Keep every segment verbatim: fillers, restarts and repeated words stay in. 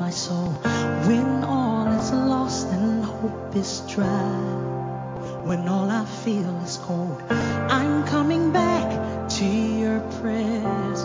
my soul. When all is lost and hope is dry, when all I feel is cold, I'm coming back to your presence.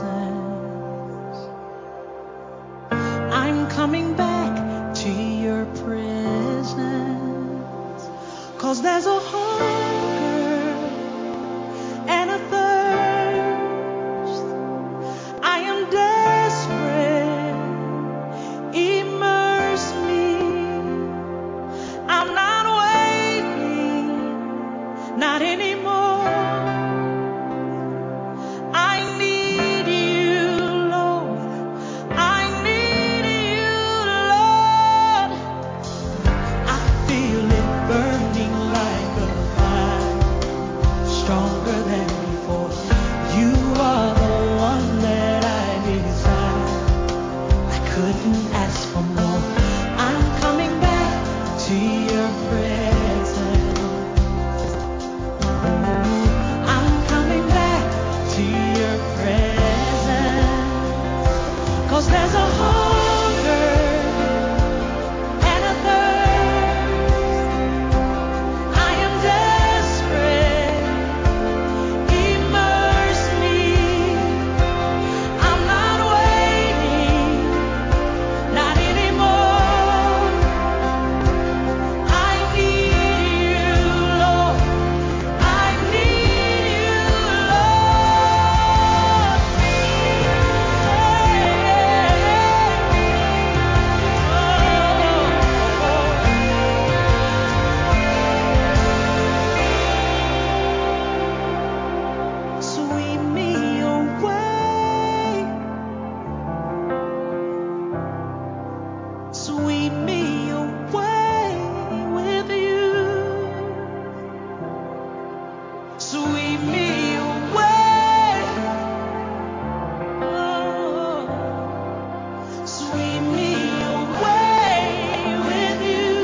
I'm coming back to your presence. 'Cause there's a hunger and a thirst. I am desperate. Immerse me. I'm not waiting, not anymore. I need you, Lord. I need you, Lord. I feel it burning like a fire, stronger than before. You are the one that I desire. I couldn't ask for more. I'm coming back to your presence. I'm coming back to your presence. 'Cause there's a hunger and a thirst. I am desperate. Immerse me. I'm not waiting, not anymore. I need you, Lord. I need you, Lord. Sweep me away. Sweep me away with you. Sweep me away. Oh, sweep me away with you.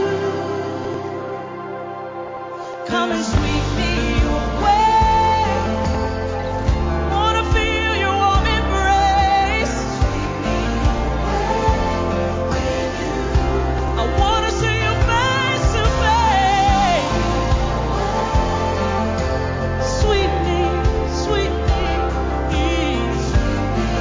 Come and sweep me away. Wanna feel your warm embrace. Sweep me away with you. I wanna see you face to face. Sweep me, sweep me, sweep me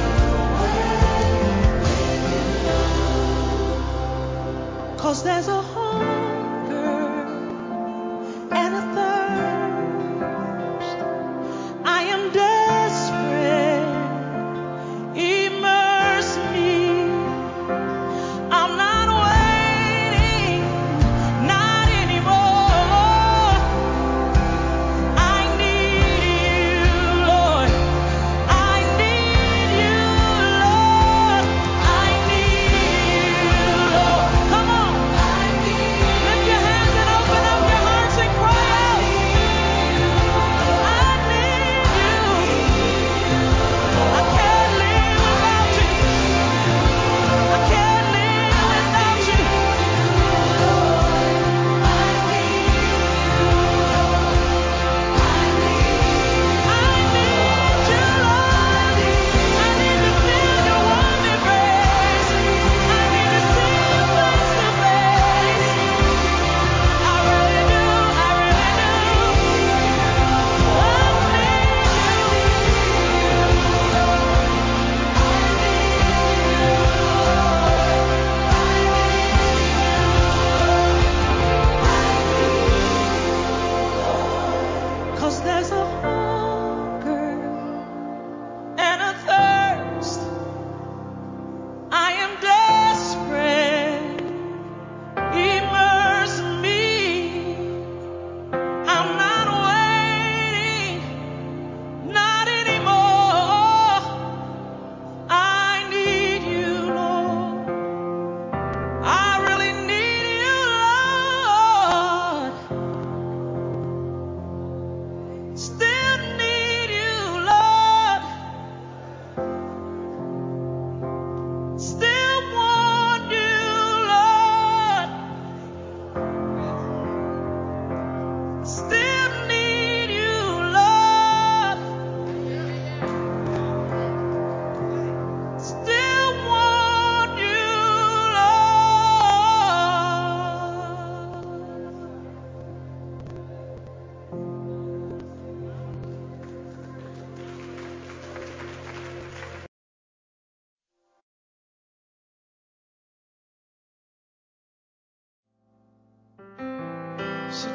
away. 'Cause there's a hunger and a thirst. I am desperate. Immerse me. I'm not waiting, not anymore. I need you, Lord. I need you, Lord. I need you, Lord. Come on. I need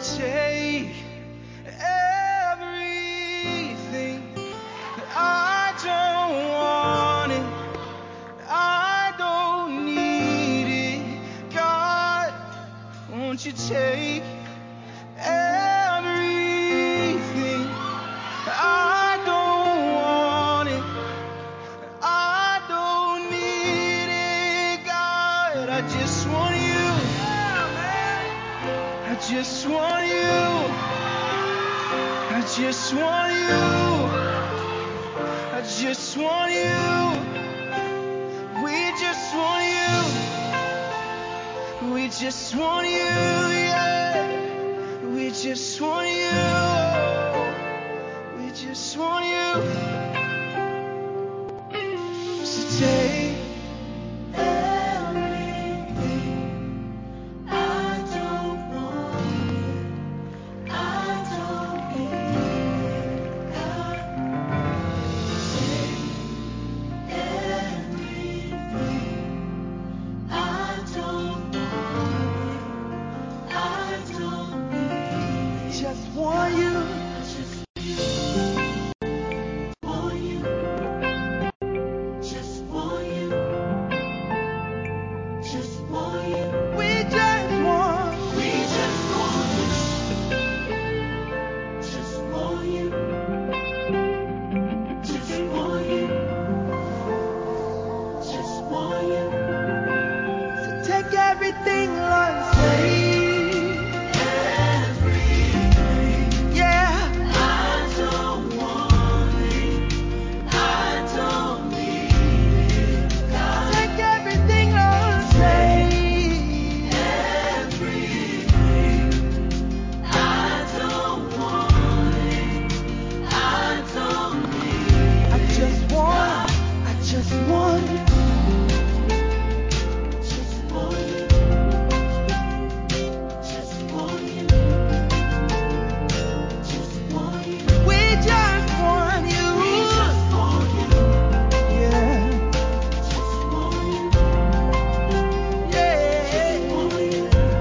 take everything. I don't want it. I don't need it. God, won't you take everything? I don't want it. I don't need it. God, I just want you. I just want you. I just want you. I just want you. We just want you. We just want you, yeah. We just want you. We just want you. So take everything. I don't want it. I don't need it. God, take everything. I don't want it. I don't need it. Just want you. Just want you. Just want you. Just want you. We just want. We just want you. Just want you. Just want you. Just want you. So take everything, Lord. Take everything. Yeah. I don't want it. I don't need it. God. Take everything, Lord. Take everything. I don't want it. I don't need it. I just want. I just want. Just want you. Just want you. Just want you. We just want you. We just want you. Yeah. Just want you. Yeah. Just want you.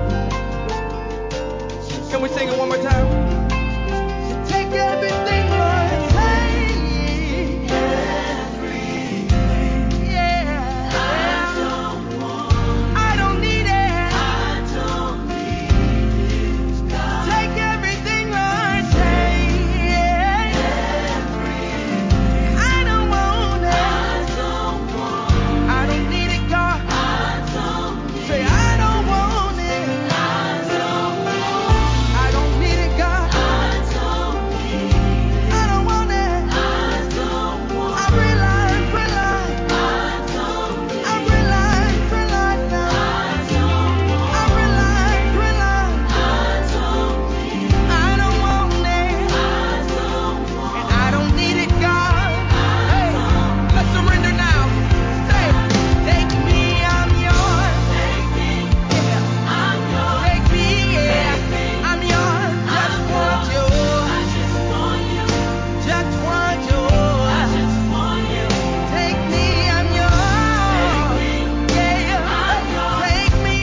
Just Can we sing it one more time? So take everything, Lord. Take everything. Yeah. I don't want. I don't need it. I don't need it. God. Take everything, Lord. Take everything. I don't want it. I don't want. I don't need it, God. I don't need. Say I don't want it. I don't want. I don't need it, God. I don't need it. I don't want it. I don't want. I realize, realize. I don't need it. I realize, realize now. I don't want. I realize, realize. I don't need it. I don't want it. I don't want. And I don't need it, God. Hey, let's surrender now. Say, take me, I'm yours. Take me, yeah, I'm yours. Take me, yeah, I'm yours. Just want you. I just want you. Just want you. I just want you. Take me, I'm yours. Yeah, I'm yours. Take me.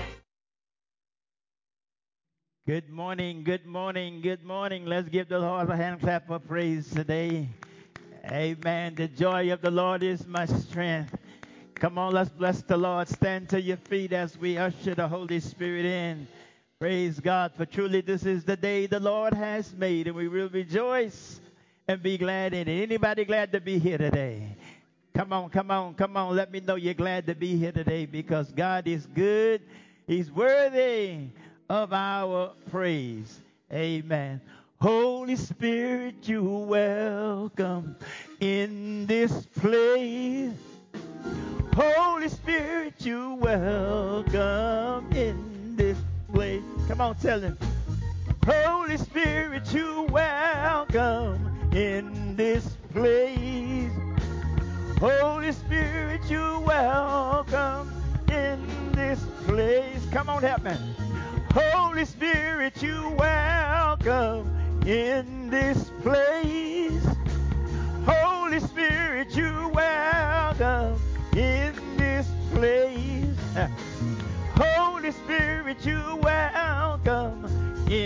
Good morning, good morning, good morning. Let's give the Lord a hand clap of praise today. Amen. The joy of the Lord is my strength. Come on, let's bless the Lord. Stand to your feet as we usher the Holy Spirit in. Praise God, for truly this is the day the Lord has made, and we will rejoice and be glad in it. Anybody glad to be here today? Come on, come on, come on. Let me know you're glad to be here today, because God is good. He's worthy of our praise. Amen. Holy Spirit, you welcome in this place. Holy Spirit, you welcome in this place. Come on, tell him. Holy Spirit, you welcome in this place. Holy Spirit, you welcome in this place. Come on, help me. Holy Spirit, you welcome in this place. Holy Spirit, you welcome in this place. Holy Spirit, you welcome in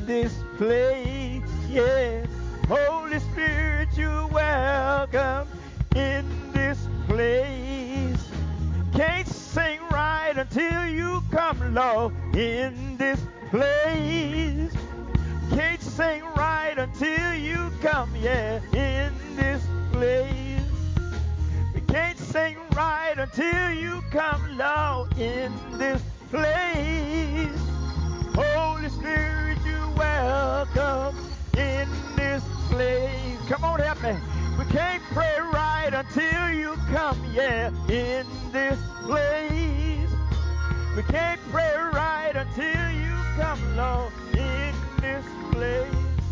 this place. Yeah, Holy Spirit, you're welcome in this place. Can't sing right until you come, Lord, in this place. Can't sing right until you come, yeah, in this place. We can't sing right until you come, Lord, in this place. Holy Spirit, you're welcome in this place. Come on, help me. We can't pray right until you come, yeah, in this place. We can't pray right until you come, Lord, in this place.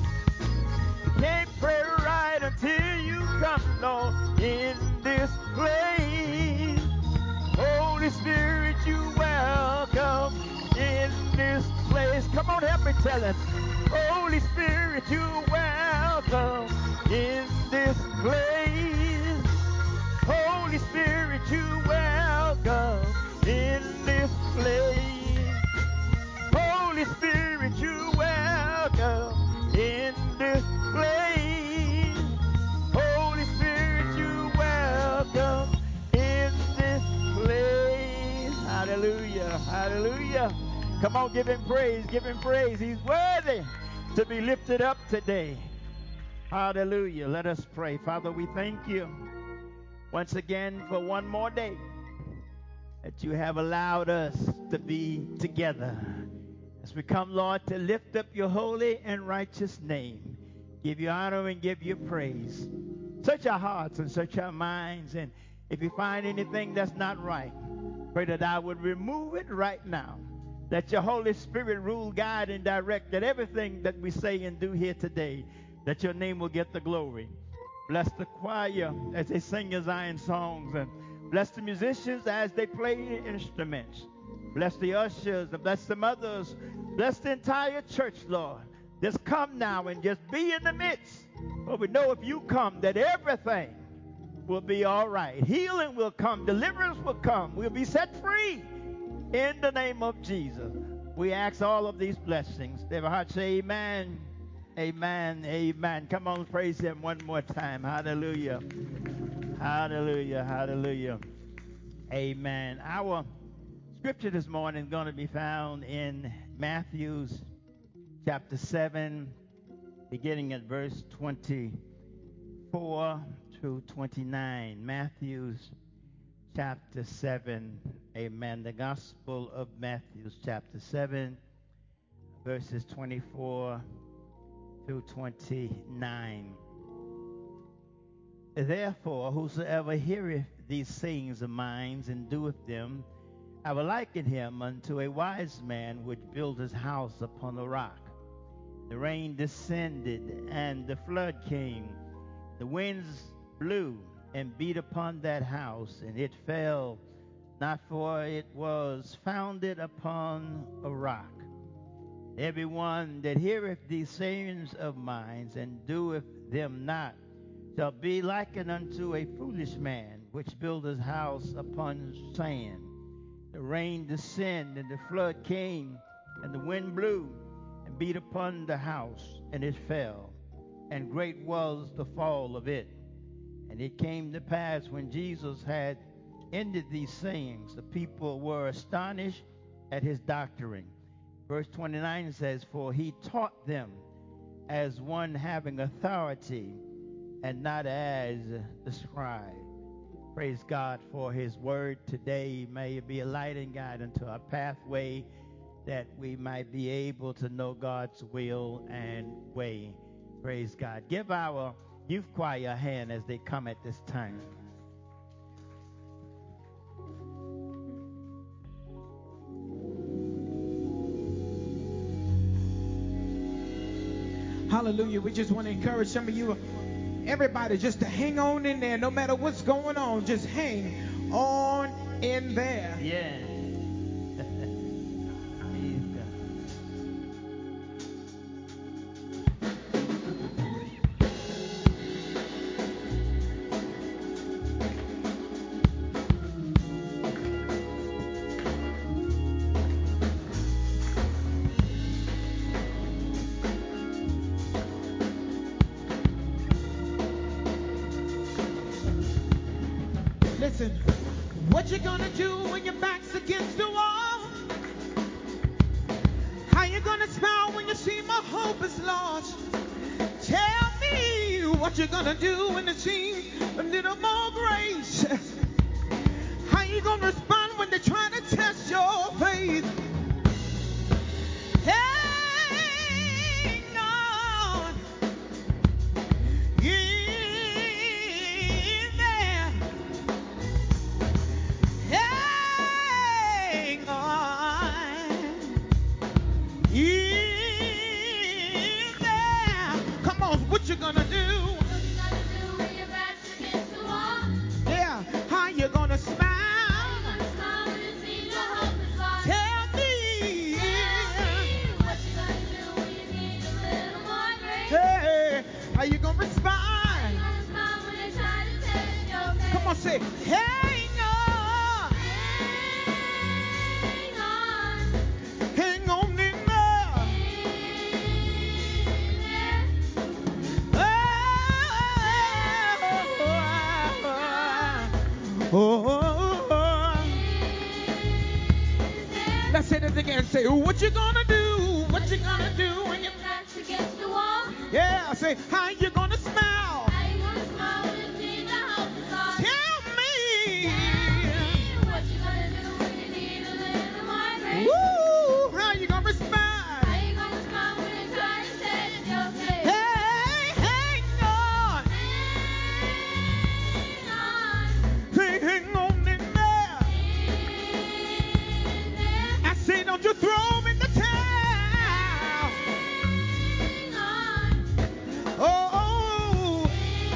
We can't pray right until you come, Lord, in this place. Holy Spirit, you welcome in this place. Come on, help me tell him. Holy Spirit, you welcome in this place. Holy Spirit, you welcome in this place. Holy Spirit, you welcome in this place. Holy Spirit, you welcome in this place. Hallelujah, hallelujah. Come on, give him praise, give him praise. He's worthy to be lifted up today. Hallelujah. Let us pray. Father, we thank you once again for one more day that you have allowed us to be together. As we come, Lord, to lift up your holy and righteous name, give you honor and give you praise. Search our hearts and search our minds, and if you find anything that's not right, pray that I would remove it right now. Let your Holy Spirit rule, guide, and direct that everything that we say and do here today, that your name will get the glory. Bless the choir as they sing your Zion songs, and bless the musicians as they play instruments. Bless the ushers and bless the mothers. Bless the entire church, Lord. Just come now and just be in the midst. For we know if you come, that everything will be all right. Healing will come. Deliverance will come. We'll be set free in the name of Jesus. We ask all of these blessings. Every heart say amen. Amen. Amen. Come on, praise him one more time. Hallelujah. Hallelujah. Hallelujah. Amen. Our scripture this morning is going to be found in Matthew chapter seven, beginning at verse twenty-four through twenty-nine. Matthew chapter seven. Amen. The Gospel of Matthew chapter seven, verses twenty-four through twenty-nine. Therefore, whosoever heareth these sayings of mine and doeth them, I will liken him unto a wise man which built his house upon a rock. The rain descended, and the flood came. The winds blew and beat upon that house, and it fell, not for it was founded upon a rock. Everyone that heareth these sayings of mine and doeth them not shall be likened unto a foolish man which built his house upon sand. The rain descended, and the flood came, and the wind blew and beat upon the house, and it fell, and great was the fall of it. And it came to pass, when Jesus had ended these sayings, the people were astonished at his doctrine. Verse twenty-nine says, for he taught them as one having authority, and not as the scribe. Praise God for his word today. May it be a light and guide unto our pathway, that we might be able to know God's will and way. Praise God. Give our youth choir a hand as they come at this time. Hallelujah. We just want to encourage some of you, everybody, just to hang on in there. No matter what's going on, just hang on in there. Yeah. Listen, what you gonna do when your back's against the wall? How you gonna smile when you see my hope is lost? Tell me what you gonna do when it seems a little more grace. How you gonna respond when they try to test your faith? Hang on in there. Hang on in there. Come on, what you gonna do? What you gonna do when your back's against the wall? Yeah, how you gonna smile? How you gonna smile when it seems your hope is lost? Tell me. Tell me what you gonna do when you need a little more grace. Hey, how you gonna How you respond? gonna smile when they try to test your faith? Come on, say, hang on, Hang on hang on in there. in there. Oh, oh, oh, oh. Let's say this again. Say, what you gonna do? What you gonna do when you? Back's against the wall. Yeah, say, how you gonna smile? How you gonna smile when it seems your hope is lost? Tell me. What you gonna do when you need a little more grace? Woo, how you gonna How respond? you gonna smile when they try to test your faith? Hey, hang on, Hang on hey, hang on in there. in there. I say, don't you throw in the towel. Hang on Oh,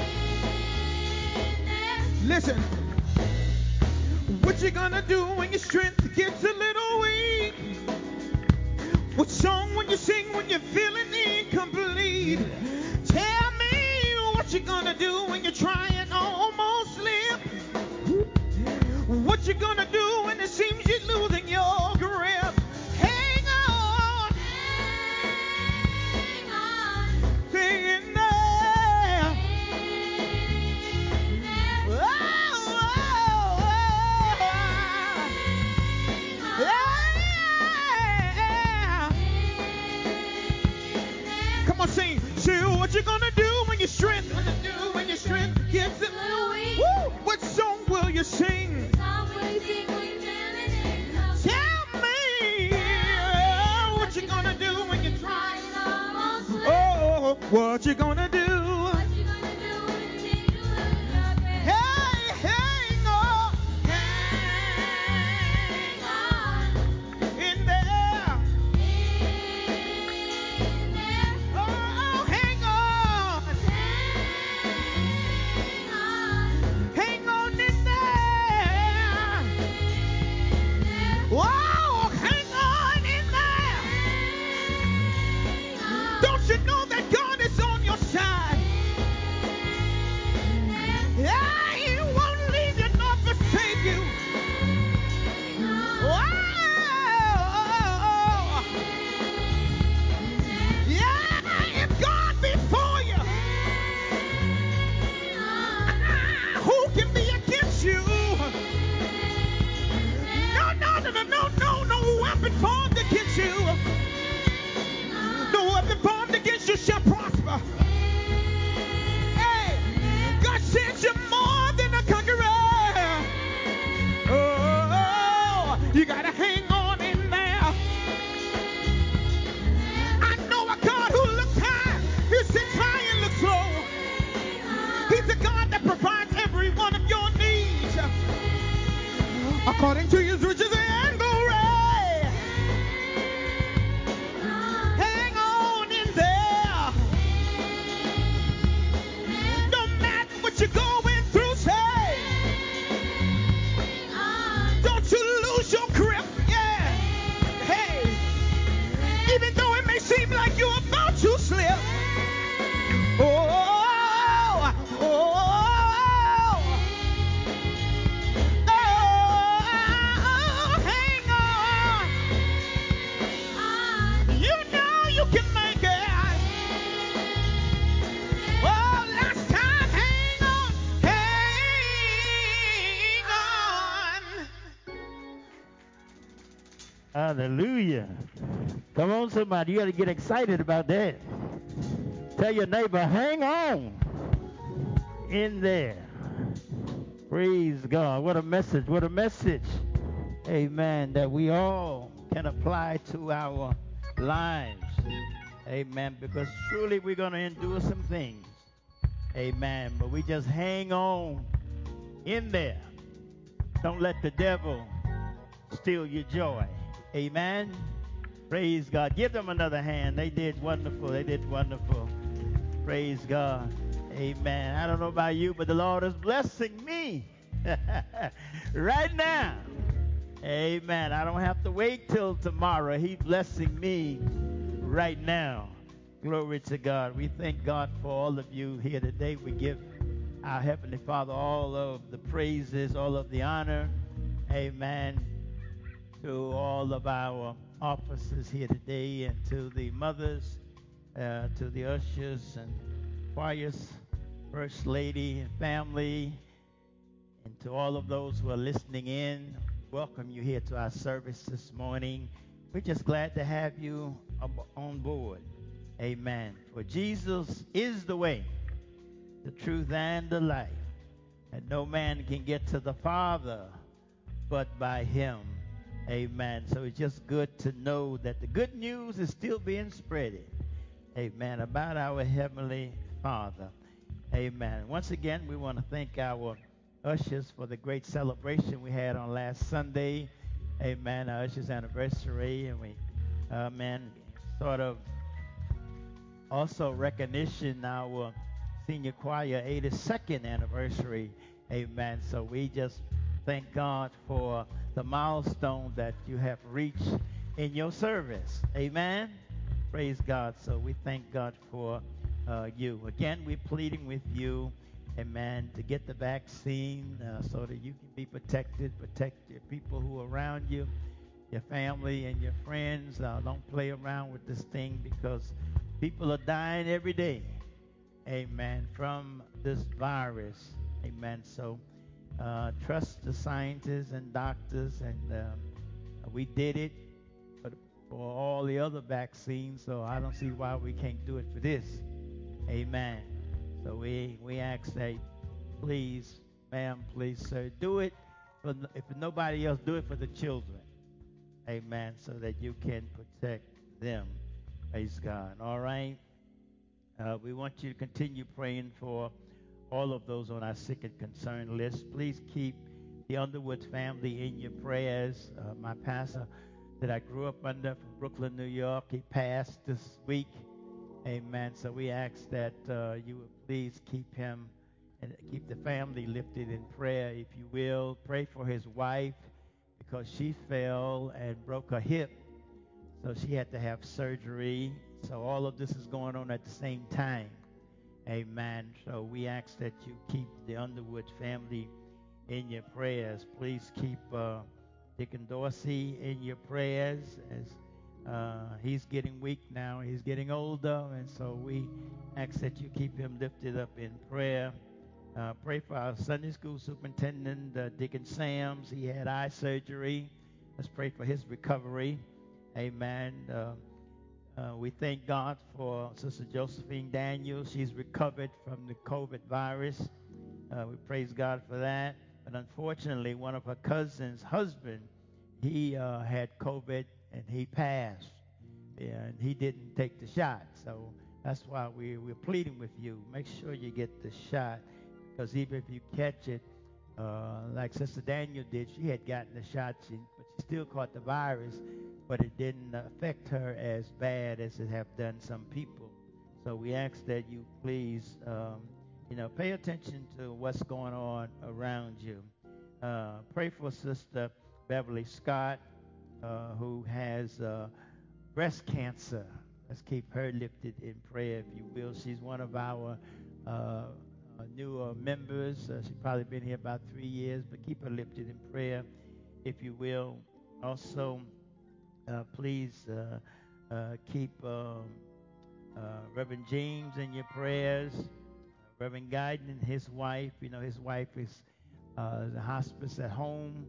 in there. listen. What you gonna do when your strength gets a little weak? What song will you sing when you're feeling incomplete? Tell me what you gonna do when you're trying almost slip. What you gonna do when it seems you're losing your grip? Hang on, Hang on hang in there. in there. Oh, oh, oh. Yeah. Come on, sing. Say, what you gonna do when your strength, what you do when your strength gets it? Little weak. Woo! What song will you sing? Song will you sing when you're feeling incomplete? Tell me. What you gonna do when you try? Trying almost slip. Oh, what you gonna do? What you gonna do when you need to lose your grip? Hey, hang on, Hang on in there. in there. Oh, hang on, Hang on hang on in there. in there. Whoa, hang on in there. Hang on. Don't you know that God is on your side? Hallelujah. Come on, somebody. You got to get excited about that. Tell your neighbor, hang on in there. Praise God. What a message. What a message. Amen. That we all can apply to our lives. Amen. Because truly we're going to endure some things. Amen. But we just hang on in there. Don't let the devil steal your joy. Amen. Praise God. Give them another hand. They did wonderful. They did wonderful. Praise God. Amen. I don't know about you, but the Lord is blessing me right now. Amen. I don't have to wait till tomorrow. He's blessing me right now. Glory to God. We thank God for all of you here today. We give our Heavenly Father all of the praises, all of the honor. Amen. To all of our officers here today, and to the mothers, uh, to the ushers and choirs, First Lady and family, and to all of those who are listening in. Welcome you here to our service this morning. We're just glad to have you on board. Amen. For Jesus is the way, the truth, and the life. And no man can get to the Father but by him. Amen. So it's just good to know that the good news is still being spread. Amen. About our Heavenly Father. Amen. Once again, we want to thank our ushers for the great celebration we had on last Sunday. Amen. Our ushers' anniversary. And we, uh, man, sort of also recognition our senior choir eighty-second anniversary. Amen. So we just thank God for the milestone that you have reached in your service. Amen. Praise God. So we thank God for uh, you. Again, we're pleading with you, amen, to get the vaccine uh, so that you can be protected, protect your people who are around you, your family and your friends. Uh, don't play around with this thing, because people are dying every day, amen, from this virus. Amen. So Uh, trust the scientists and doctors, and um, we did it for, for all the other vaccines, so I don't see why we can't do it for this. Amen. So we we ask that, please, ma'am, please, sir, do it. For, if nobody else, do it for the children. Amen. So that you can protect them. Praise God. All right. Uh, we want you to continue praying for all of those on our sick and concerned list. Please keep the Underwood family in your prayers. Uh, my pastor that I grew up under from Brooklyn, New York, he passed this week. Amen. So we ask that uh, you would please keep him and keep the family lifted in prayer, if you will. Pray for his wife, because she fell and broke her hip. So she had to have surgery. So all of this is going on at the same time. Amen. So we ask that you keep the Underwood family in your prayers. Please keep uh, Deacon Dorsey in your prayers, as uh, he's getting weak now. He's getting older, and so we ask that you keep him lifted up in prayer. Uh, pray for our Sunday school superintendent, uh, Deacon Sams. He had eye surgery. Let's pray for his recovery. Amen. Uh, Uh, we thank God for Sister Josephine Daniels. She's recovered from the COVID virus. Uh, we praise God for that. But unfortunately, one of her cousin's husband, he uh, had COVID and he passed. And he didn't take the shot. So that's why we, we're pleading with you. Make sure you get the shot. Because even if you catch it, uh, like Sister Daniel did, she had gotten the shot, she, but she still caught the virus. But it didn't affect her as bad as it have done some people. So we ask that you please, um, you know, pay attention to what's going on around you. Uh, pray for Sister Beverly Scott, uh, who has uh, breast cancer. Let's keep her lifted in prayer, if you will. She's one of our uh, uh, newer members. Uh, she's probably been here about three years, but keep her lifted in prayer, if you will. Also, Uh, please uh, uh, keep um, uh, Reverend James in your prayers. Uh, Reverend Guyton and his wife. You know, his wife is uh, the hospice at home.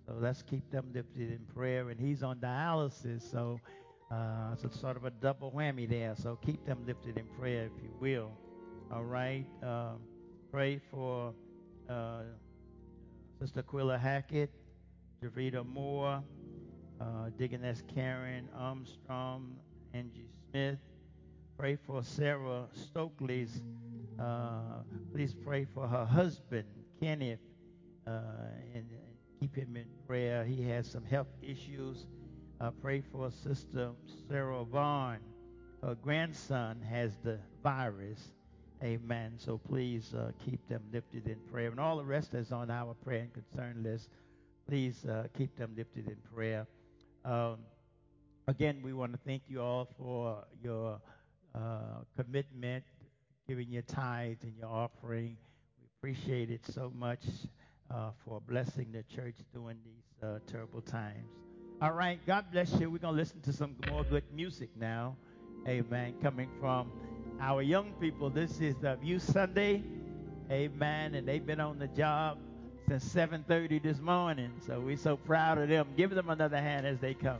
So let's keep them lifted in prayer. And he's on dialysis, so uh, it's a sort of a double whammy there. So keep them lifted in prayer, if you will. All right. Um, pray for uh, Sister Quilla Hackett, Javita Moore, uh, Deaconess Karen Armstrong, Angie Smith. Pray for Sarah Stokely's. Uh, please pray for her husband, Kenneth, uh, and, and keep him in prayer. He has some health issues. Uh, pray for Sister Sarah Vaughn. Her grandson has the virus. Amen. So please uh, keep them lifted in prayer. And all the rest that's on our prayer and concern list, please uh, keep them lifted in prayer. Um, again, we want to thank you all for your uh, commitment, giving your tithes and your offering. We appreciate it so much uh, for blessing the church during these uh, terrible times. All right, God bless you. We're going to listen to some more good music now. Amen. Coming from our young people. This is the View Sunday. Amen. And they've been on the job since seven thirty this morning. So we're so proud of them. Give them another hand as they come.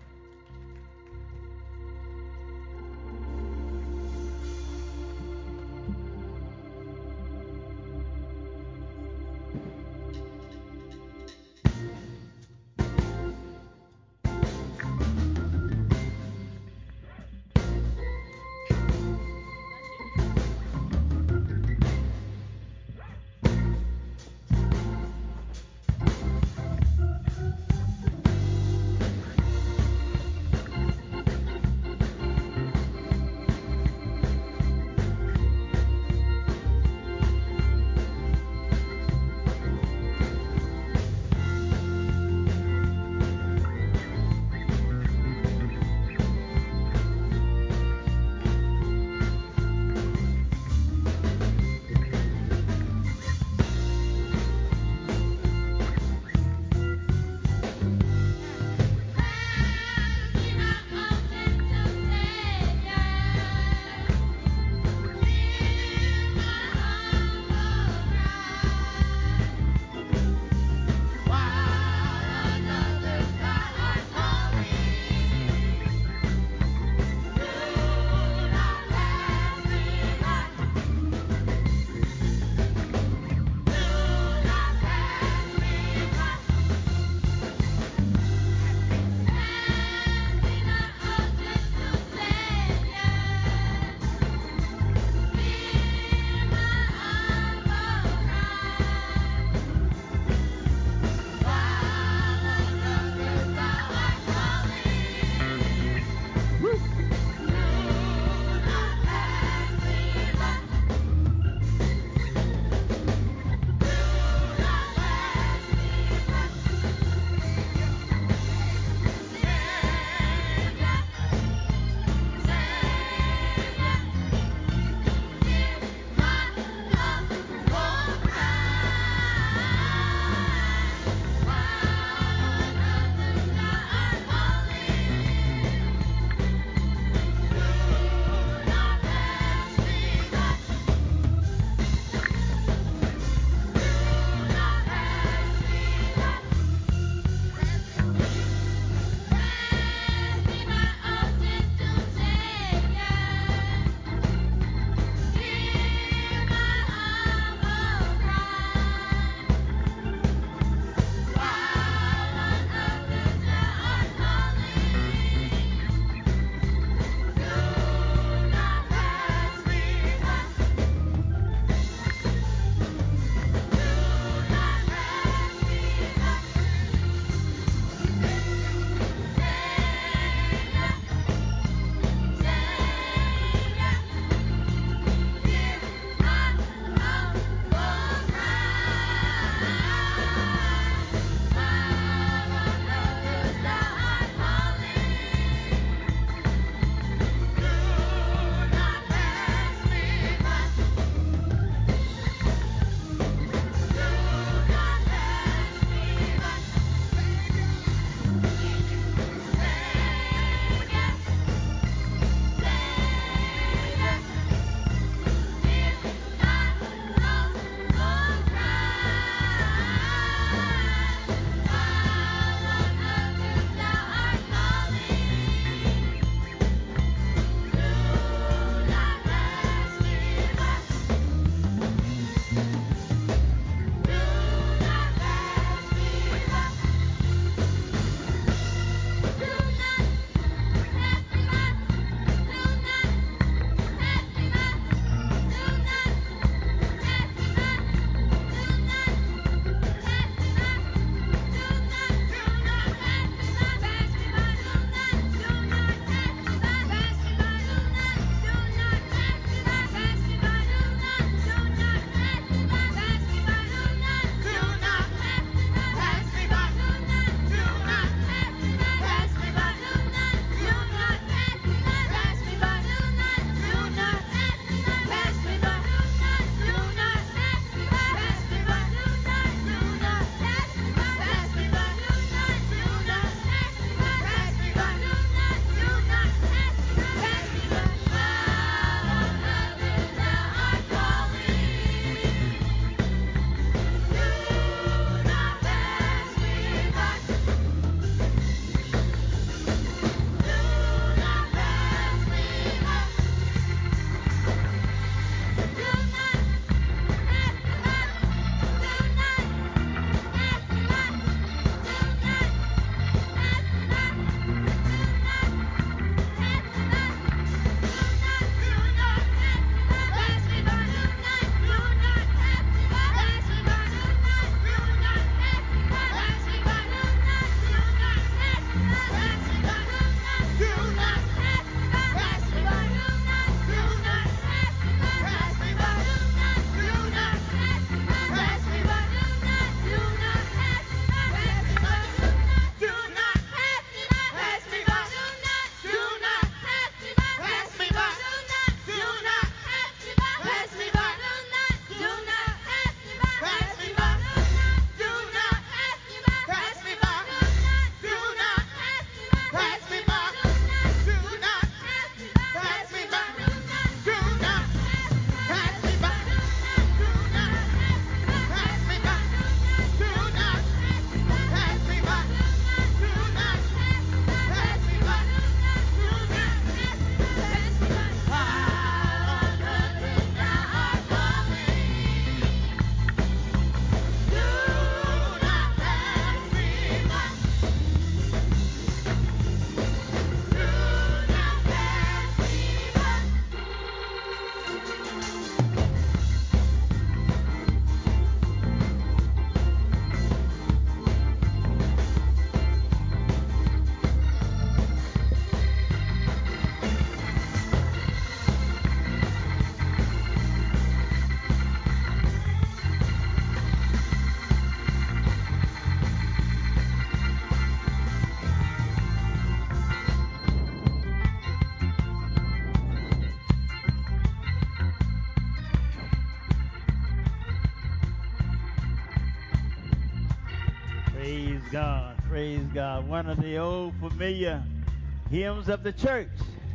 Praise God. One of the old familiar hymns of the church.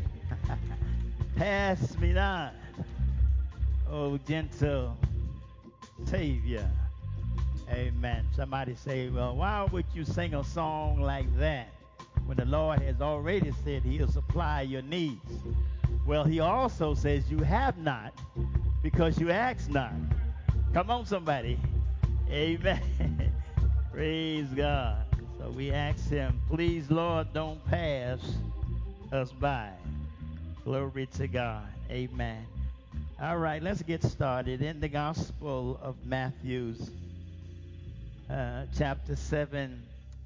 Pass me not, oh gentle Savior. Amen. Somebody say, well, why would you sing a song like that when the Lord has already said he'll supply your needs? Well, he also says you have not because you ask not. Come on, somebody. Amen. Praise God. So we ask him, please, Lord, don't pass us by. Glory to God. Amen. All right, let's get started. In the Gospel of Matthew, uh, chapter seven,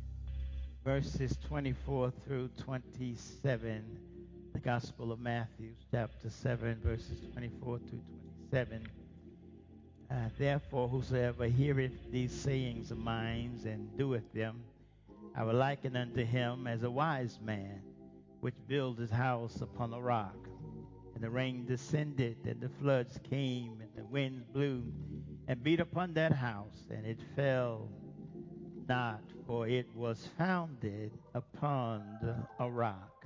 verses twenty-four through twenty-seven. The Gospel of Matthew, chapter seven, verses twenty-four through twenty-seven. Uh, Therefore, whosoever heareth these sayings of mine and doeth them, I will liken unto him as a wise man, which built his house upon a rock. And the rain descended, and the floods came, and the winds blew, and beat upon that house, and it fell not, for it was founded upon a rock.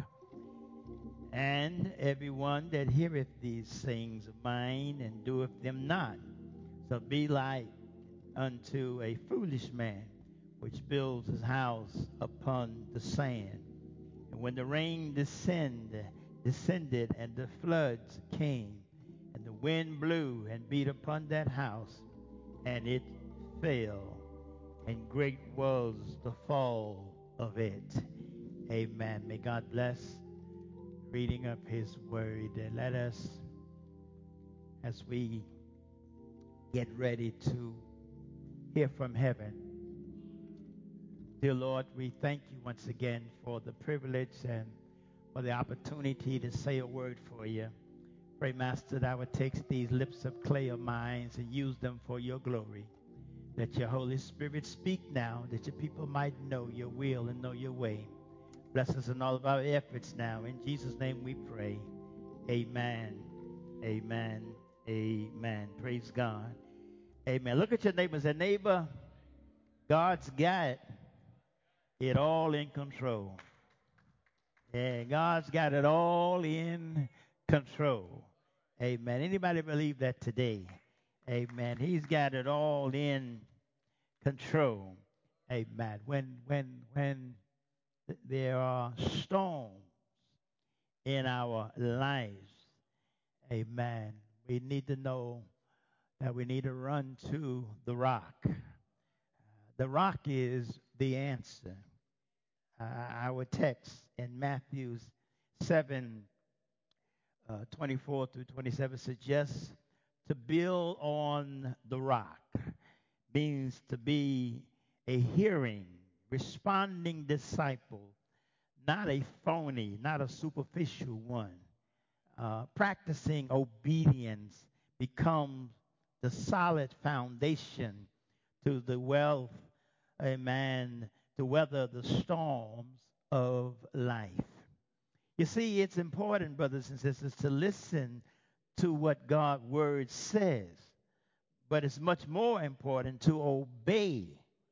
And everyone that heareth these sayings of mine and doeth them not, shall be like unto a foolish man, which builds his house upon the sand. And when the rain descended, descended, and the floods came, and the wind blew and beat upon that house, and it fell, and great was the fall of it. Amen. May God bless the reading of his word. And let us, as we get ready to hear from heaven. Dear Lord, we thank you once again for the privilege and for the opportunity to say a word for you. Pray, Master, that I would take these lips of clay of mine and use them for your glory. Let your Holy Spirit speak now, that your people might know your will and know your way. Bless us in all of our efforts now. In Jesus' name we pray. Amen. Amen. Amen. Praise God. Amen. Look at your neighbor and say, neighbor, God's got it all in control. Yeah, God's got it all in control. Amen. Anybody believe that today? Amen. He's got it all in control. Amen. When when when th- there are storms in our lives, amen, we need to know that we need to run to the rock. Uh, the rock is the answer. Uh, our text in Matthew seven, uh, twenty-four through twenty-seven suggests to build on the rock means to be a hearing, responding disciple, not a phony, not a superficial one. Uh, practicing obedience becomes the solid foundation to the wealth, amen, to weather the storms of life. You see, it's important, brothers and sisters, to listen to what God's word says, but it's much more important to obey,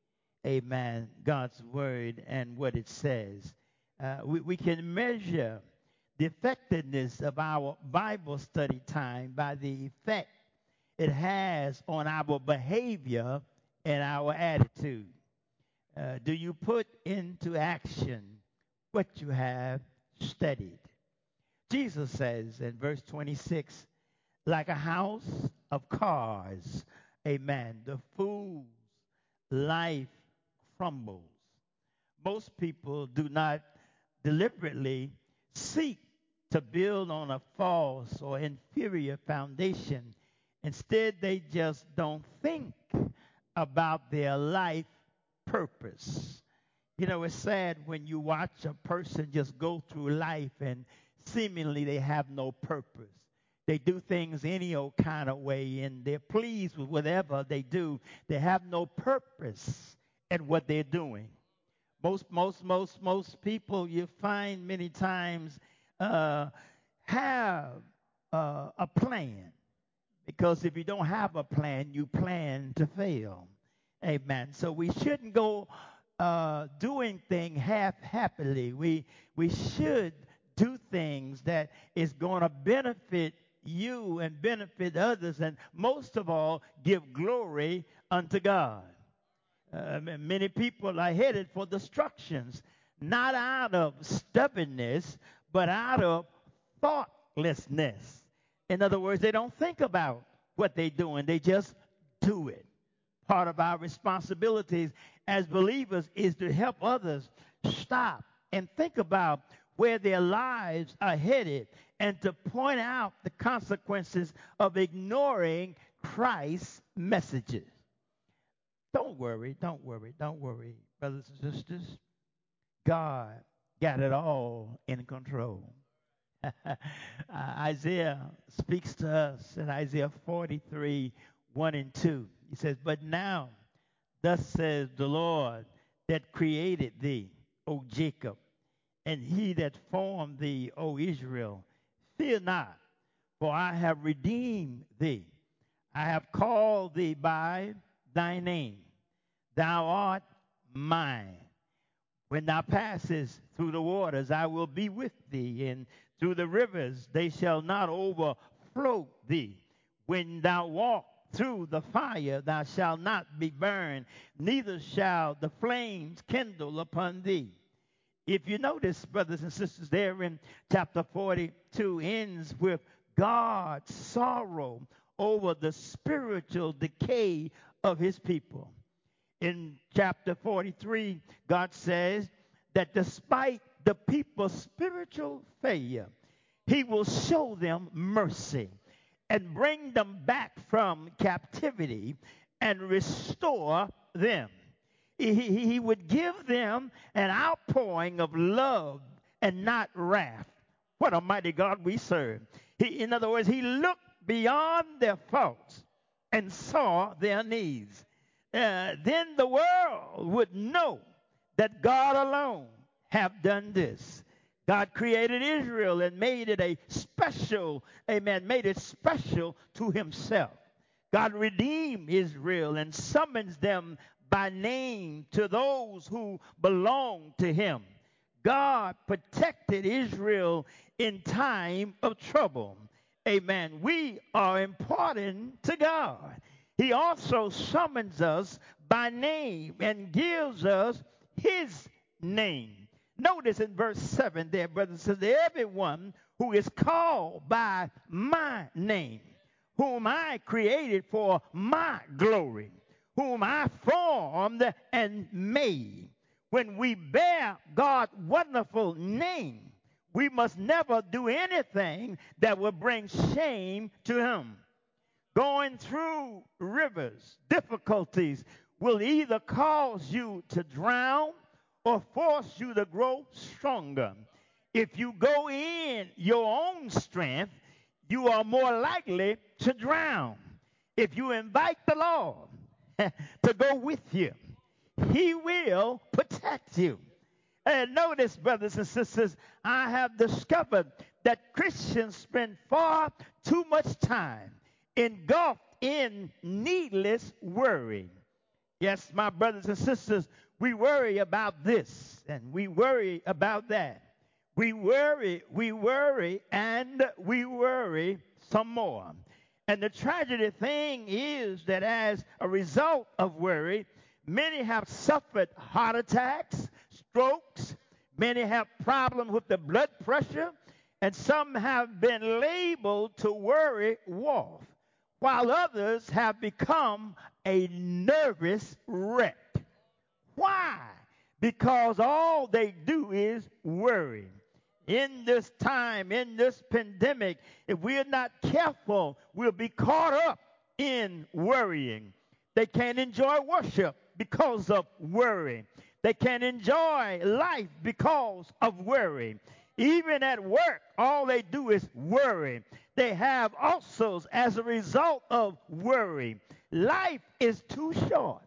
amen, God's word and what it says. Uh, we, we can measure the effectiveness of our Bible study time by the effect it has on our behavior and our attitude. Uh, do you put into action what you have studied? Jesus says in verse twenty-six, like a house of cards, amen, the fool's life crumbles. Most people do not deliberately seek to build on a false or inferior foundation. Instead, they just don't think about their life purpose. You know, it's sad when you watch a person just go through life and seemingly they have no purpose. They do things any old kind of way and they're pleased with whatever they do. They have no purpose in what they're doing. Most, most, most, most people you find many times uh, have uh, a plan. Because if you don't have a plan, you plan to fail. Amen. So we shouldn't go uh, doing things half-happily. We we should do things that is going to benefit you and benefit others, and most of all, give glory unto God. Uh, many people are headed for destructions, not out of stubbornness, but out of thoughtlessness. In other words, they don't think about what they're doing, they just do it. Part of our responsibilities as believers is to help others stop and think about where their lives are headed and to point out the consequences of ignoring Christ's messages. Don't worry, don't worry, don't worry, brothers and sisters. God got it all in control. uh, Isaiah speaks to us in Isaiah forty-three, one and two. He says, "But now, thus says the Lord that created thee, O Jacob, and he that formed thee, O Israel, fear not, for I have redeemed thee. I have called thee by thy name. Thou art mine. When thou passest through the waters, I will be with thee, and through the rivers, they shall not overflow thee. When thou walk through the fire, thou shalt not be burned, neither shall the flames kindle upon thee." If you notice, brothers and sisters, there in chapter forty-two ends with God's sorrow over the spiritual decay of his people. In chapter forty-three, God says that despite the people's spiritual failure, he will show them mercy and bring them back from captivity and restore them. He, he, he would give them an outpouring of love and not wrath. What a mighty God we serve. He, in other words, he looked beyond their faults and saw their needs. Uh, then the world would know that God alone have done this. God created Israel and made it a special, amen, made it special to himself. God redeemed Israel and summons them by name to those who belong to him. God protected Israel in time of trouble. Amen. We are important to God. He also summons us by name and gives us his name. Notice in verse seven there, brothers and sisters, everyone who is called by my name, whom I created for my glory, whom I formed and made. When we bear God's wonderful name, we must never do anything that will bring shame to him. Going through rivers, difficulties will either cause you to drown or force you to grow stronger. If you go in your own strength, you are more likely to drown. If you invite the Lord to go with you, he will protect you. And notice, brothers and sisters, I have discovered that Christians spend far too much time engulfed in needless worry. Yes, my brothers and sisters, we worry about this and we worry about that. We worry, we worry, and we worry some more. And the tragedy thing is that as a result of worry, many have suffered heart attacks, strokes, many have problems with the blood pressure, and some have been labeled to worry wolf, while others have become a nervous wreck. Why? Because all they do is worry. In this time, in this pandemic, if we're not careful, we'll be caught up in worrying. They can't enjoy worship because of worry. They can't enjoy life because of worry. Even at work, all they do is worry. They have ulcers as a result of worry. Life is too short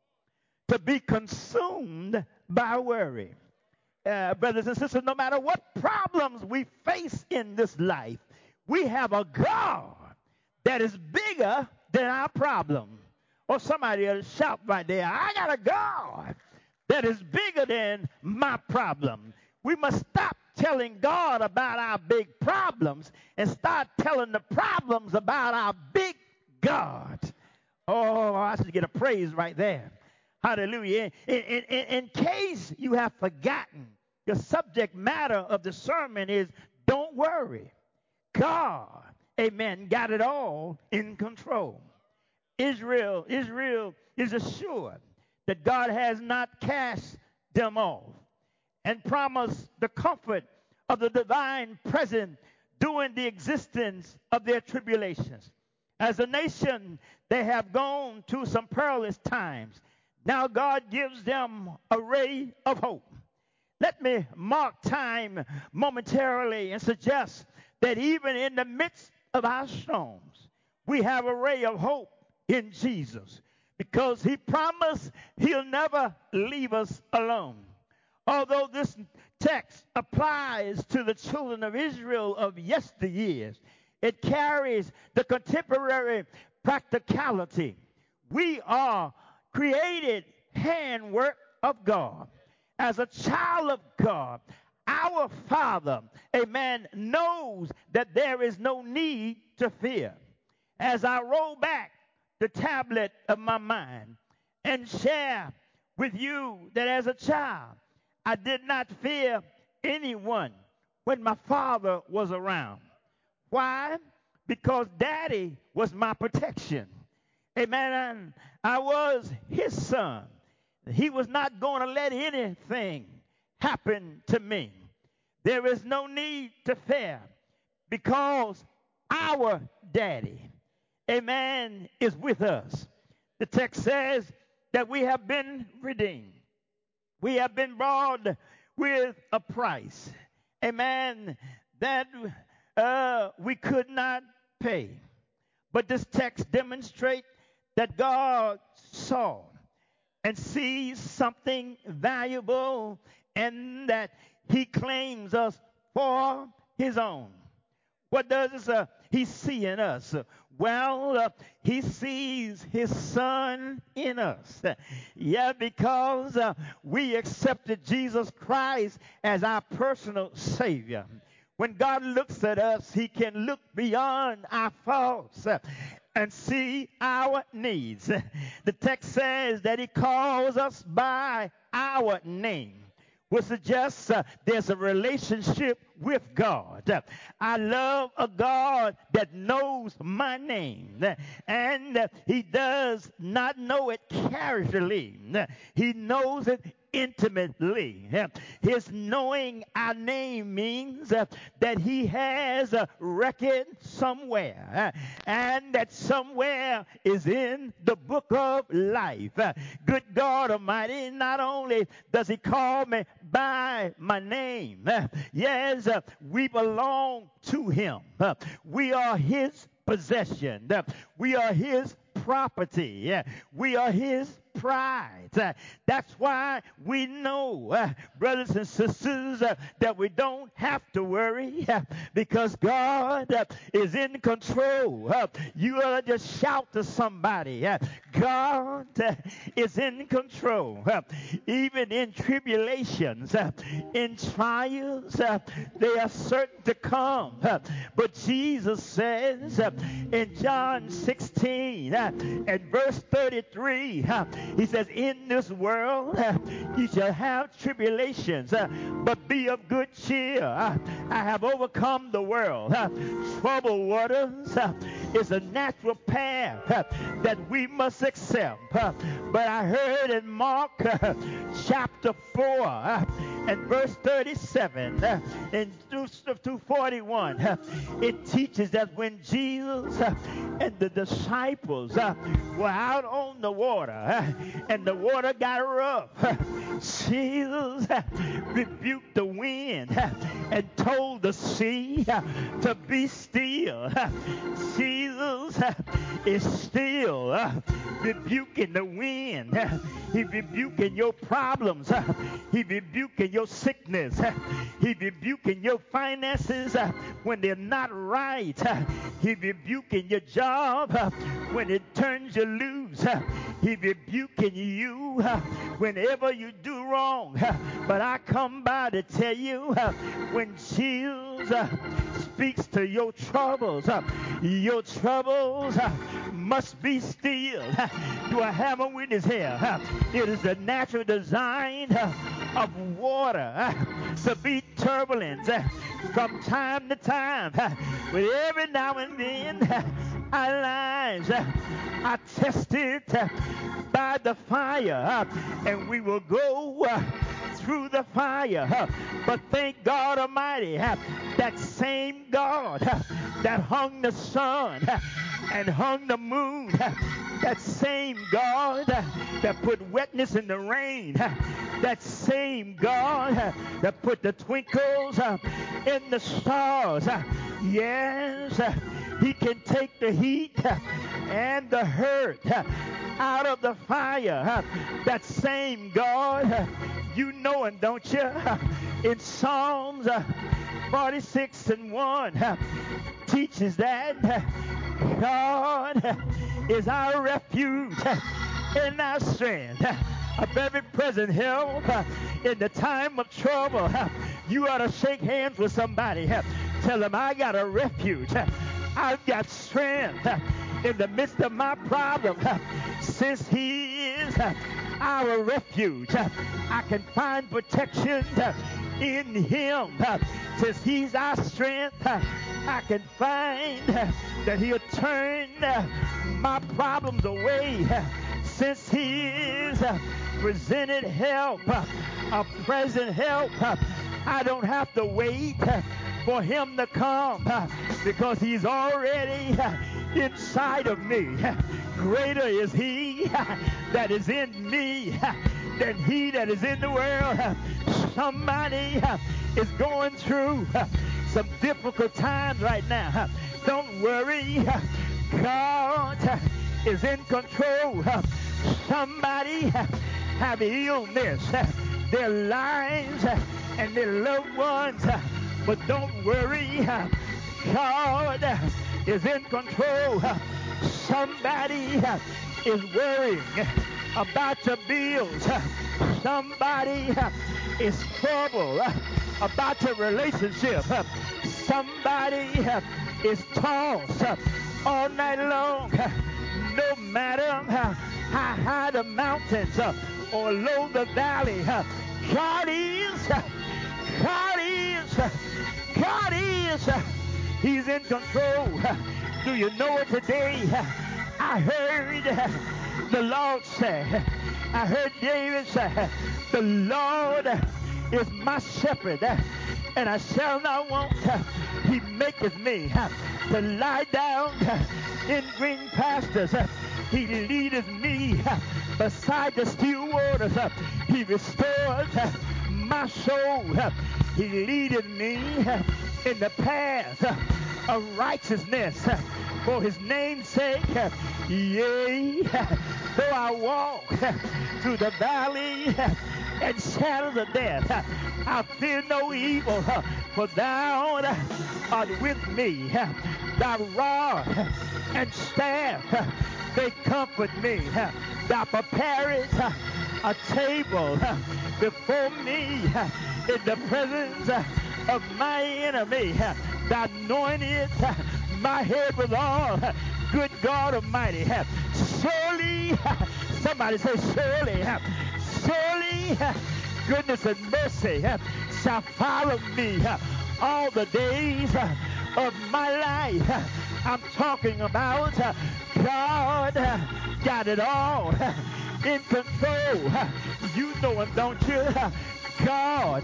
to be consumed by worry. Uh, brothers and sisters, no matter what problems we face in this life, we have a God that is bigger than our problem. Or somebody will shout right there, I got a God that is bigger than my problem. We must stop telling God about our big problems and start telling the problems about our big God. Oh, I should get a praise right there. Hallelujah. In, in, in, in case you have forgotten, the subject matter of the sermon is don't worry. God, amen, got it all in control. Israel, Israel is assured that God has not cast them off and promised the comfort of the divine presence during the existence of their tribulations. As a nation, they have gone through some perilous times. Now God gives them a ray of hope. Let me mark time momentarily and suggest that even in the midst of our storms, we have a ray of hope in Jesus, because he promised he'll never leave us alone. Although this text applies to the children of Israel of yesteryears, it carries the contemporary practicality. We are created handwork of God. As a child of God, our Father, amen, knows that there is no need to fear. As I roll back the tablet of my mind and share with you that as a child, I did not fear anyone when my father was around. Why? Because daddy was my protection. Amen. I was his son. He was not going to let anything happen to me. There is no need to fear because our daddy, amen, is with us. The text says that we have been redeemed. We have been bought with a price, amen, that uh, we could not pay. But this text demonstrates that God saw and sees something valuable and that he claims us for his own. What does uh, he see in us? Well, uh, he sees his son in us. Yeah, because uh, we accepted Jesus Christ as our personal Savior. When God looks at us, he can look beyond our faults uh, and see our needs. The text says that he calls us by our name, which suggests uh, there's a relationship with God. Uh, I love a God that knows my name, uh, and uh, he does not know it casually. Uh, he knows it intimately. Uh, his knowing our name means uh, that he has a record somewhere, uh, and that somewhere is in the book of life. Uh, good God Almighty, not only does he call me by my name, uh, yes, uh, we belong to him. Uh, we are his possession. Uh, we are his property. Uh, we are his pride. Uh, that's why we know, uh, brothers and sisters, uh, that we don't have to worry uh, because God uh, is in control. Uh, you ought to just shout to somebody, uh, God uh, is in control. Uh, even in tribulations, uh, in trials, uh, they are certain to come. Uh, but Jesus says uh, in John sixteen uh, and verse thirty-three, uh, he says, in this world uh, you shall have tribulations, uh, but be of good cheer. Uh, I have overcome the world. Uh, troubled waters uh, is a natural path uh, that we must accept. Uh, but I heard in Mark uh, chapter four uh, and verse thirty-seven uh, and through forty-one, uh, it teaches that when Jesus uh, and the disciples uh, were out on the water uh, and the water got rough, uh, Jesus uh, rebuked the wind uh, and told the sea uh, to be still. Uh, Jesus uh, is still uh, rebuking the wind. He rebuking your problems. He rebuking your sickness. He rebuking your finances when they're not right. He rebuking your job when it turns you loose. He rebuking you whenever you do wrong. But I come by to tell you, when Jesus speaks to your troubles, your troubles must be still. Do I have a witness here? It is the natural design of water to be turbulent from time to time. But every now and then, our lives are tested by the fire, and we will go through the fire. But thank God Almighty, that same God that hung the sun and hung the moon, that same God that put wetness in the rain, that same God that put the twinkles in the stars, yes, he can take the heat and the hurt out of the fire. That same God, you know him, don't you? In Psalms forty-six and one teaches that God is our refuge and our strength, a very present help in the time of trouble. You ought to shake hands with somebody. Tell them, I got a refuge. I've got strength in the midst of my problem. Since he is our refuge, I can find protection in him. Since he's our strength, I can find that he'll turn my problems away. Since he is presented help, a present help, I don't have to wait for him to come, because he's already inside of me. Greater is he that is in me than he that is in the world. Somebody is going through some difficult times right now. Don't worry, God is in control. Somebody have illness, their lives and their loved ones, but don't worry, God is in control. Somebody is worrying about your bills. Somebody is troubled about your relationship. Somebody is tossed all night long. No matter how high the mountains or low the valley, God is, God is, God is, he's in control. Do you know it today? I heard the Lord say, I heard David say, the Lord is my shepherd, and I shall not want. He maketh me to lie down in green pastures. He leadeth me beside the still waters. He restores my soul. He leadeth me in the path of righteousness for his name's sake. Yea, though I walk through the valley and shadows of death, I fear no evil, for thou art with me. Thy rod and staff, they comfort me. Thou preparest a table before me in the presence of my enemy. Thou anointest my head with oil. Good God Almighty, surely, somebody say surely, surely goodness and mercy shall follow me all the days of my life. I'm talking about God got it all in control. You know him, don't you? God,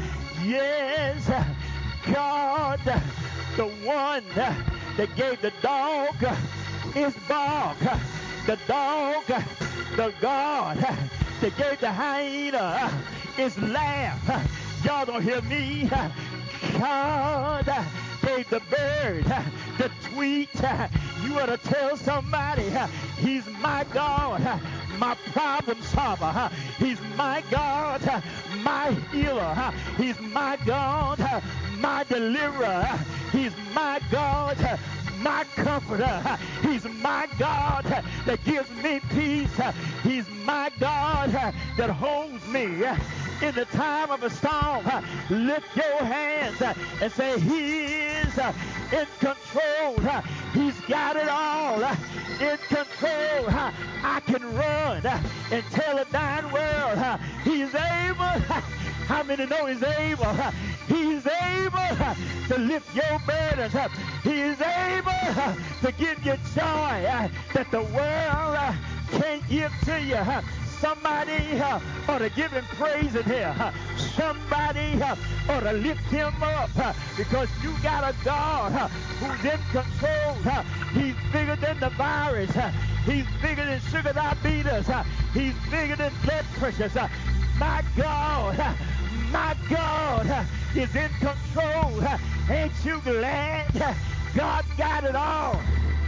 yes, God, the one that gave the dog his bark, the dog, the God that gave the hyena his laugh. Y'all don't hear me? God gave the bird the tweet. You ought to tell somebody, he's my God, my problem solver. He's my God, my healer. He's my God, my deliverer. He's my God, my comforter. He's my God that gives me peace. He's my God that holds me in the time of a storm. Lift your hands and say, he is in control. He's got it all in control. I can run and tell a dying world he's able. How many know he's able? He's able to lift your burdens. He's able to give you joy that the world can't give to you. Somebody uh, ought to give him praise in here. Uh, somebody uh, ought to lift him up uh, because you got a God uh, who's in control. Uh, he's bigger than the virus. Uh, he's bigger than sugar diabetes. Uh, he's bigger than blood pressures. Uh, my God, uh, my God uh, is in control. Uh, ain't you glad? Uh, God got it all.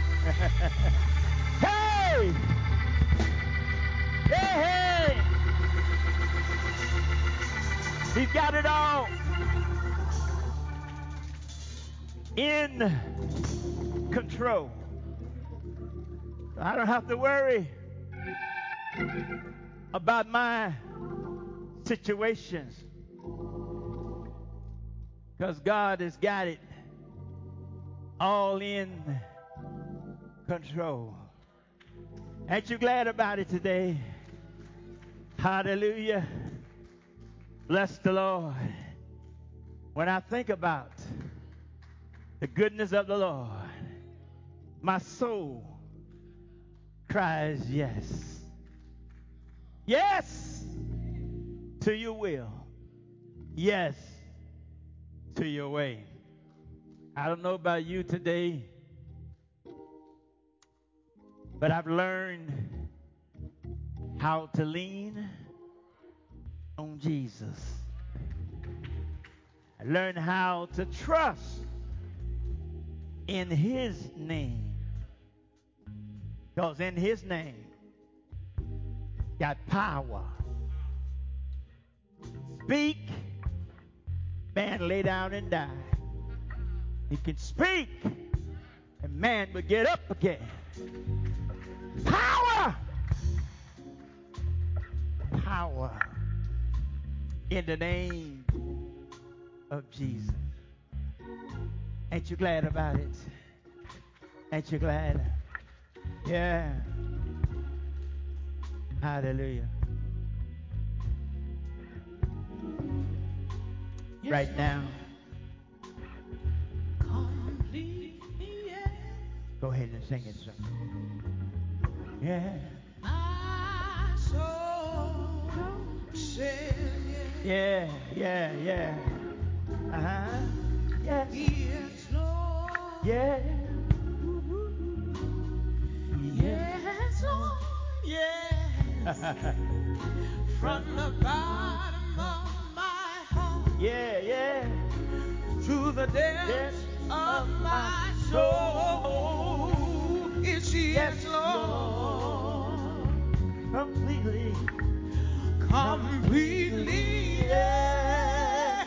Hey! Hey, hey! He's got it all in control. I don't have to worry about my situations because God has got it all in control. Ain't you glad about it today? Hallelujah. Bless the Lord. When I think about the goodness of the Lord, my soul cries yes. Yes to your will. Yes to your way. I don't know about you today, but I've learned how to lean on Jesus. I learned how to trust in his name. Because in his name, got power. Speak, man lay down and die. He can speak, and man will get up again. Power! Power in the name of Jesus. Ain't you glad about it? Ain't you glad? Yeah. Hallelujah. Right now. Go ahead and sing it, sir. Yeah. My soul says Yeah, yeah, yeah. Uh-huh. Yes. yes, Lord. Yeah. Yes, Lord. Yes. From the bottom of my heart Yeah, yeah. to the depths Depths of my soul, it's yes, Lord. Completely. Completely, yes.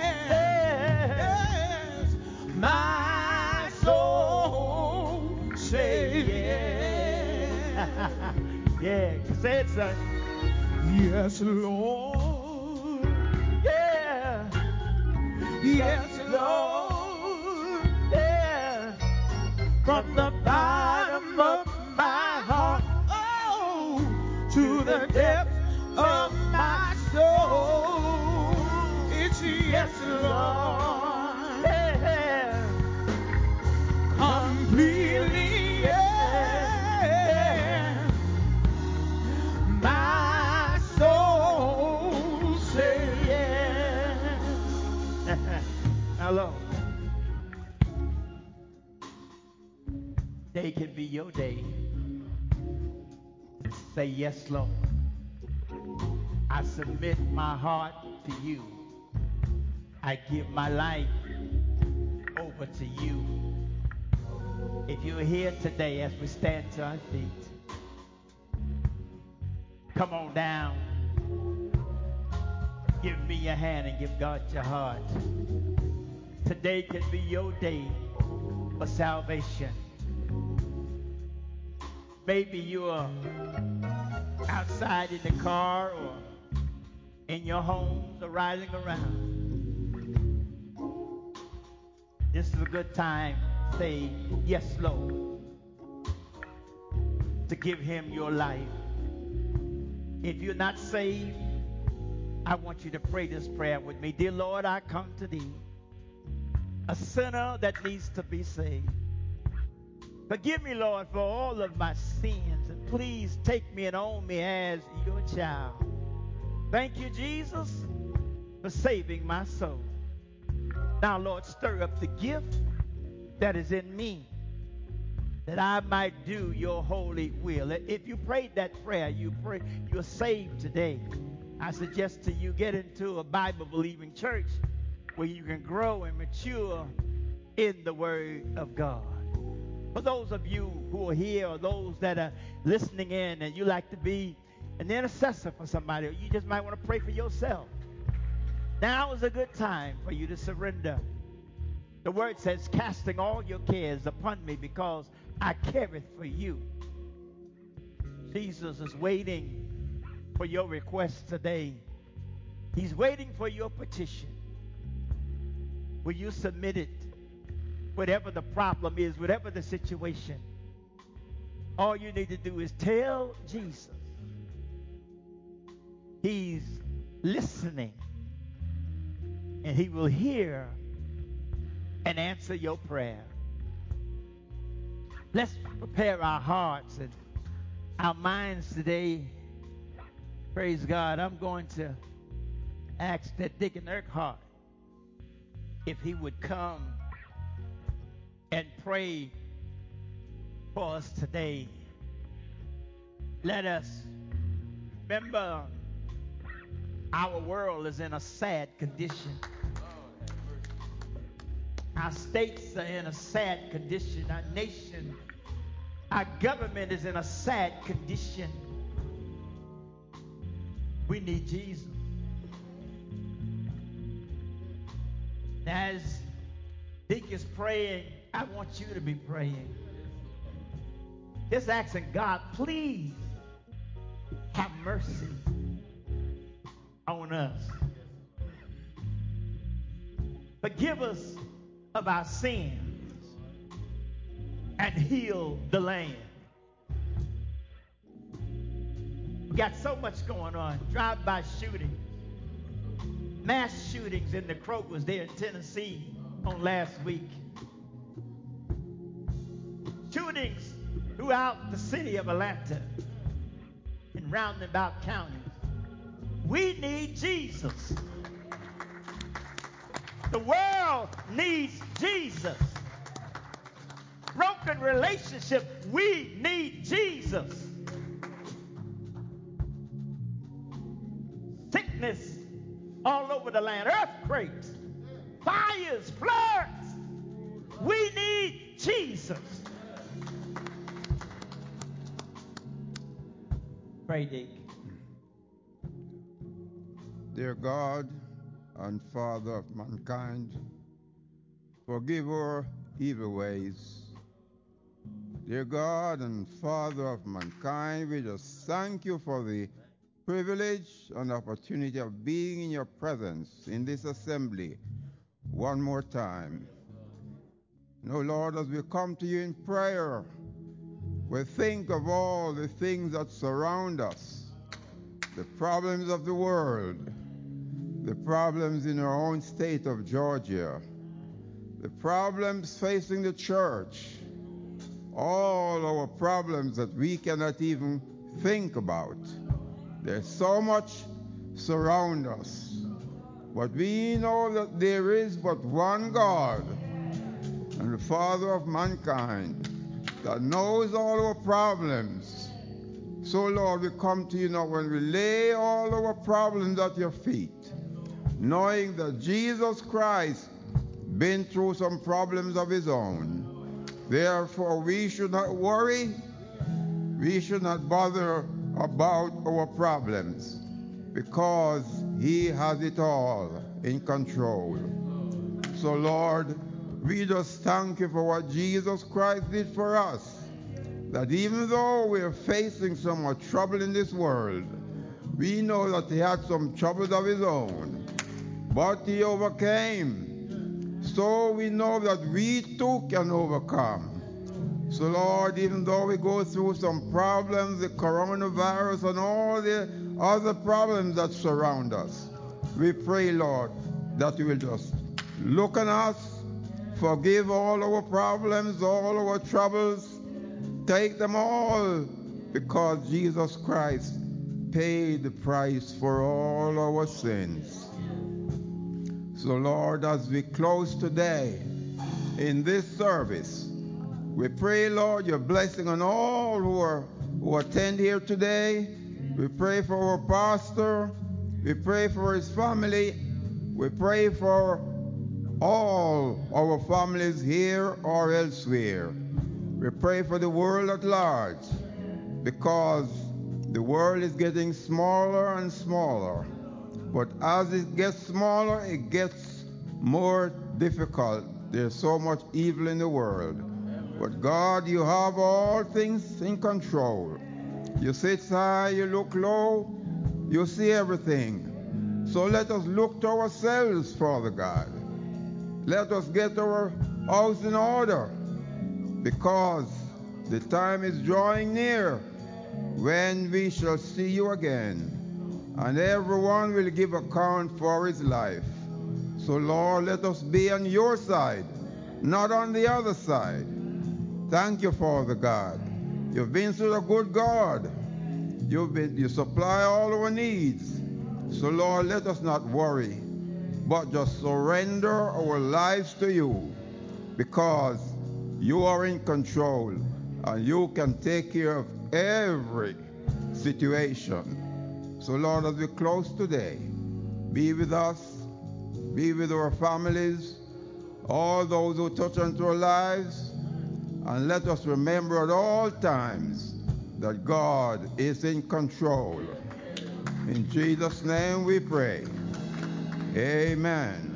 Yes. My soul say yes. Yeah, say it, son. Yes, Lord. Yeah. Yes, Lord. Yeah. From the bottom of my heart, oh, to the depths of my soul, it's yes, Lord. Yeah. Completely, yes. My soul says yes. Hello. Day can be your day. Say yes, Lord. I submit my heart to you. I give my life over over to you. If you're here today as we stand to our feet, come on down. Give me your hand and give God your heart. Today can be your day for salvation. Maybe you are outside in the car or in your homes or riding around. This is a good time to say, yes, Lord, to give him your life. If you're not saved, I want you to pray this prayer with me. Dear Lord, I come to thee, a sinner that needs to be saved. Forgive me, Lord, for all of my sins, and please take me and own me as your child. Thank you, Jesus, for saving my soul. Now, Lord, stir up the gift that is in me, that I might do your holy will. If you prayed that prayer, you pray, you're saved today. I suggest to you get into a Bible-believing church where you can grow and mature in the Word of God. For those of you who are here or those that are listening in and you like to be an intercessor for somebody, or you just might want to pray for yourself, now is a good time for you to surrender. The word says, casting all your cares upon me because I careth for you. Jesus is waiting for your request today. He's waiting for your petition. Will you submit it? Whatever the problem is, whatever the situation, all you need to do is tell Jesus. He's listening, and he will hear and answer your prayer. Let's prepare our hearts and our minds today. Praise God. I'm going to ask that Deacon Urquhart if he would come and pray for us today. Let us remember our world is in a sad condition. Our states are in a sad condition. Our nation, our government is in a sad condition. We need Jesus. As Dick is praying, I want you to be praying. Just asking God, please have mercy on us. Forgive us of our sins and heal the land. We got so much going on. Drive-by shootings, mass shootings in the Krogers there in Tennessee on last week. Shootings throughout the city of Atlanta and roundabout counties. We need Jesus. The world needs Jesus. Broken relationship, we need Jesus. Sickness all over the land, earthquakes, fires, floods. We need Jesus. Pray, Dick. Dear God and Father of mankind, forgive our evil ways. Dear God and Father of mankind, we just thank you for the privilege and opportunity of being in your presence in this assembly one more time. Now, Lord, as we come to you in prayer, we think of all the things that surround us, the problems of the world, the problems in our own state of Georgia, the problems facing the church, all our problems that we cannot even think about. There's so much surround us. But we know that there is but one God, and the Father of mankind, that knows all our problems. So, Lord, we come to you now when we lay all our problems at your feet, knowing that Jesus Christ been through some problems of his own. Therefore, we should not worry. We should not bother about our problems because he has it all in control. So, Lord, we just thank you for what Jesus Christ did for us. That even though we're facing so much trouble in this world, we know that he had some troubles of his own, but he overcame. So we know that we too can overcome. So Lord, even though we go through some problems, the coronavirus and all the other problems that surround us, we pray, Lord, that you will just look on us, forgive all our problems, all our troubles, take them all, because Jesus Christ paid the price for all our sins. So Lord, as we close today in this service, we pray, Lord, your blessing on all who are who attend here today. We pray for our pastor. We pray for his family. We pray for all our families here or elsewhere. We pray for the world at large, because the world is getting smaller and smaller. But as it gets smaller, it gets more difficult. There's so much evil in the world. But God, you have all things in control. You sit high, you look low, you see everything. So let us look to ourselves, Father God. Let us get our house in order, because the time is drawing near when we shall see you again, and everyone will give account for his life. So Lord, let us be on your side, not on the other side. Thank you, Father God. You've been such a good God. You've been, you supply all our needs. So Lord, let us not worry, but just surrender our lives to you, because you are in control and you can take care of every situation. So Lord, as we close today, be with us, be with our families, all those who touch into our lives, and let us remember at all times that God is in control. In Jesus' name we pray. Amen.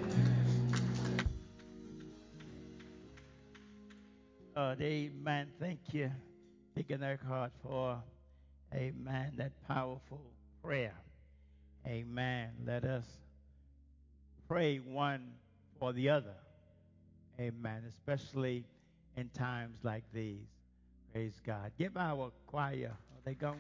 Uh, amen. Thank you, Deacon Eckhart, for, amen, that powerful prayer. Amen. Let us pray one for the other. Amen. Especially in times like these. Praise God. Give our choir. Are they gone?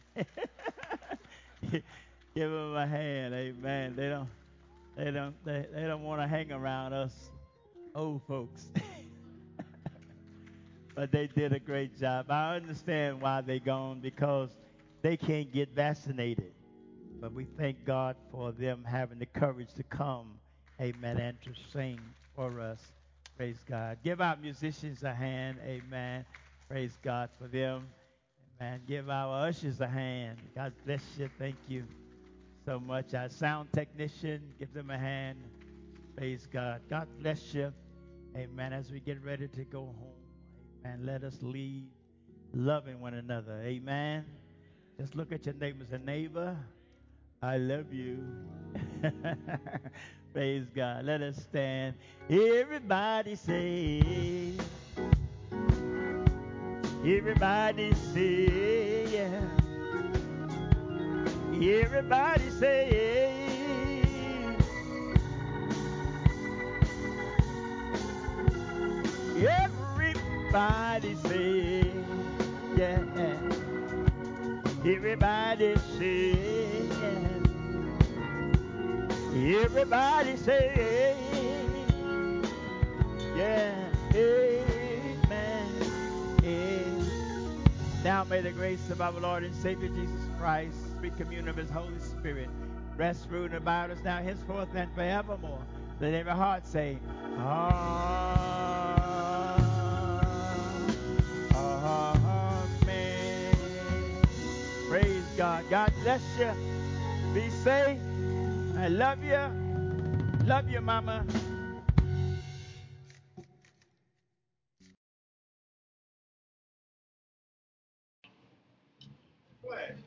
Give them a hand. Amen. They don't. They don't. They, they don't want to hang around us old folks. But they did a great job. I understand why they gone, because they can't get vaccinated. But we thank God for them having the courage to come, amen, and to sing for us. Praise God. Give our musicians a hand, amen. Praise God for them. Amen. Give our ushers a hand. God bless you. Thank you so much. Our sound technician, give them a hand. Praise God. God bless you. Amen. As we get ready to go home, amen, let us leave loving one another. Amen. Just look at your neighbors and neighbor, I love you. Praise God. Let us stand. Everybody say, everybody say, yeah. Everybody say, everybody say, yeah. Everybody say, yeah. Everybody say, yeah, amen, amen. Now may the grace of our Lord and Savior Jesus Christ, sweet communion of his Holy Spirit, rest, rule, and abide us now, henceforth, and forevermore. Let every heart say, Amen. Praise God. God bless you. Be safe. I love you. Love you, Mama. flesh.